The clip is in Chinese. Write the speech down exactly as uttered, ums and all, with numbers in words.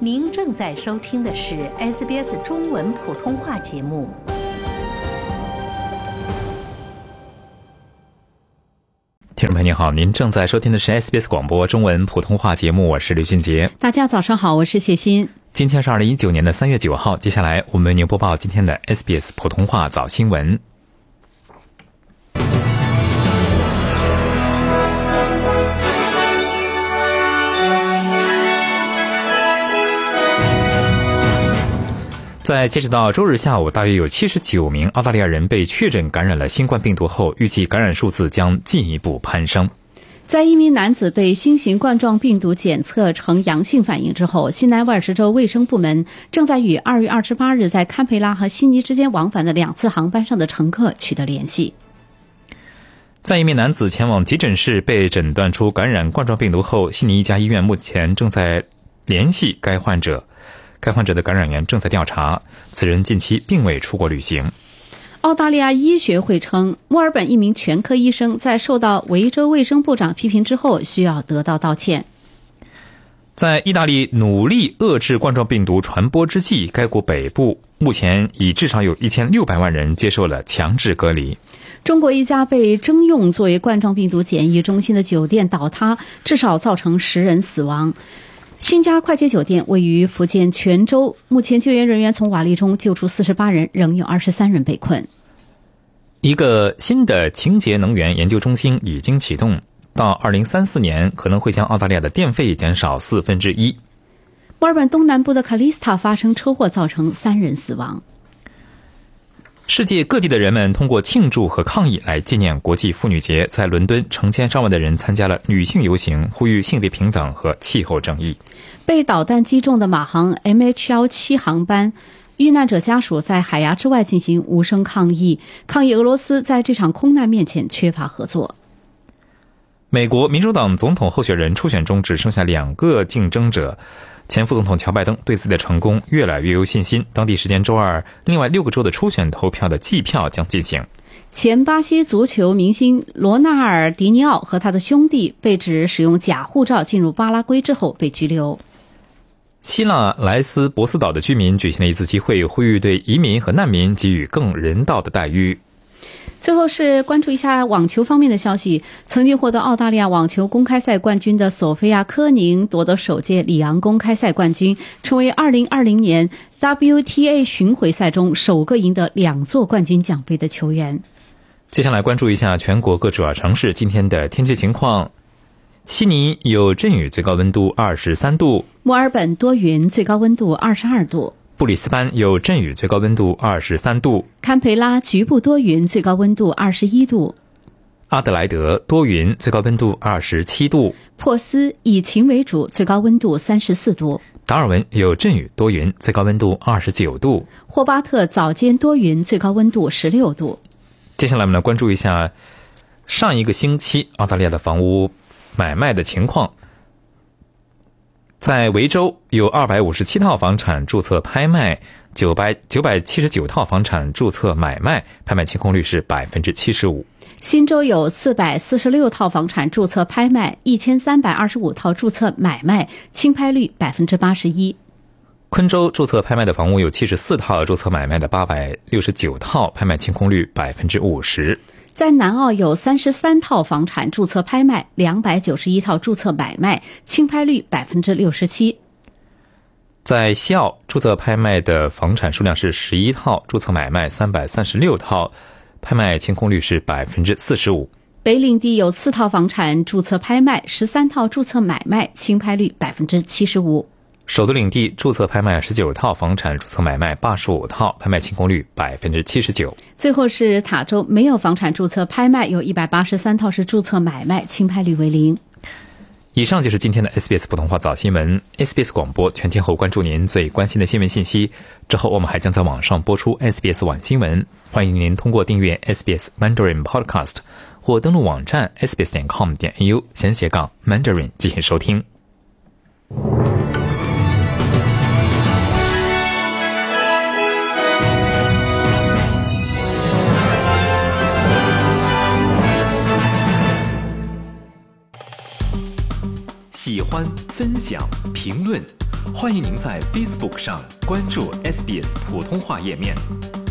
您正在收听的是 S B S 中文普通话节目。 听众朋友您好，您正在收听的是 S B S 广播中文普通话节目，我是刘俊杰。 大家早上好，我是谢欣。 今天是二零一九年的三月九号，接下来我们为您播报今天的 S B S 普通话早新闻。在截止到周日下午，大约有七十九名澳大利亚人被确诊感染了新冠病毒后，预计感染数字将进一步攀升。 在一名男子对新型冠状病毒检测呈阳性反应之后，新南威尔士州卫生部门正在与二月二十八日在堪培拉和悉尼之间往返的两次航班上的乘客取得联系。 在一名男子前往急诊室被诊断出感染冠状病毒后，悉尼一家医院目前正在联系该患者。该患者的感染源正在调查，此人近期并未出国旅行。 澳大利亚医学会称，墨尔本一名全科医生在受到维州卫生部长批评之后需要得到道歉。 在意大利努力遏制冠状病毒传播之际，该国北部目前已至少有一千六百万人接受了强制隔离。 中国一家被征用作为冠状病毒检疫中心的酒店倒塌，至少造成十人死亡。新家快捷酒店位于福建泉州，目前救援人员从瓦砾中救出四十八人，仍有二十三人被困。 一个新的清洁能源研究中心已经启动，到二零三四年可能会将澳大利亚的电费减少四分之一。 墨尔本东南部的卡利斯塔发生车祸，造成三人死亡。 世界各地的人们通过庆祝和抗议来纪念国际妇女节。在伦敦，成千上万的人参加了女性游行，呼吁性别平等和气候正义。 被导弹击中的马航 M H 一七 航班遇难者家属在海牙之外进行无声抗议，抗议俄罗斯在这场空难面前缺乏合作。 美国民主党总统候选人初选中只剩下两个竞争者，前副总统乔拜登对自己的成功越来越有信心。当地时间周二，另外六个州的初选投票的计票将进行。 前巴西足球明星罗纳尔迪尼奥和他的兄弟被指使用假护照进入巴拉圭之后被拘留。 希腊莱斯博斯岛的居民举行了一次集会，呼吁对移民和难民给予更人道的待遇。 最后是关注一下网球方面的消息。曾经获得澳大利亚网球公开赛冠军的索菲亚·科宁夺得首届里昂公开赛冠军，成为二零二零年 W T A 巡回赛中首个赢得两座冠军奖杯的球员。 接下来关注一下全国各主要城市今天的天气情况。悉尼有阵雨，最高温度二十三度； 墨尔本多云，最高温度二十二度； 布里斯班有阵雨，最高温度二十三度； 堪培拉局部多云，最高温度二十一度； 阿德莱德多云，最高温度二十七度； 珀斯以晴为主，最高温度三十四度； 达尔文有阵雨多云，最高温度二十九度； 霍巴特早间多云，最高温度十六度。 接下来我们来关注一下上一个星期澳大利亚的房屋买卖的情况。在维州有二百五十七套房产注册拍卖，九百七十九套房产注册买卖，拍卖清空率是 百分之七十五。 新州有四百四十六套房产注册拍卖，一千三百二十五套注册买卖，清拍率 百分之八十一。 昆州注册拍卖的房屋有七十四套，注册买卖的八百六十九套，拍卖清空率 百分之五十。 在南澳有三十三套房产注册拍卖，两百九十一套注册买卖，清拍率 百分之六十七。 在西澳注册拍卖的房产数量是十一套，注册买卖三百三十六套，拍卖清空率是 百分之四十五。 北领地有四套房产注册拍卖，十三套注册买卖，清拍率 百分之七十五。 首都领地注册拍卖十九套房产，注册买卖八十五套，拍卖清空率 百分之七十九。 最后是塔州，没有房产注册拍卖，有一百八十三套是注册买卖，清拍率为零。 以上就是今天的 S B S 普通话早新闻。 S B S 广播全天候关注您最关心的新闻信息，之后我们还将在网上播出 S B S 晚新闻，欢迎您通过订阅 S B S Mandarin Podcast 或登录网站 s b s 点 com 点 a u 闲斜杠 Mandarin 进行收听。 喜欢、分享、评论， 欢迎您在 Facebook 上关注 S B S 普通话页面。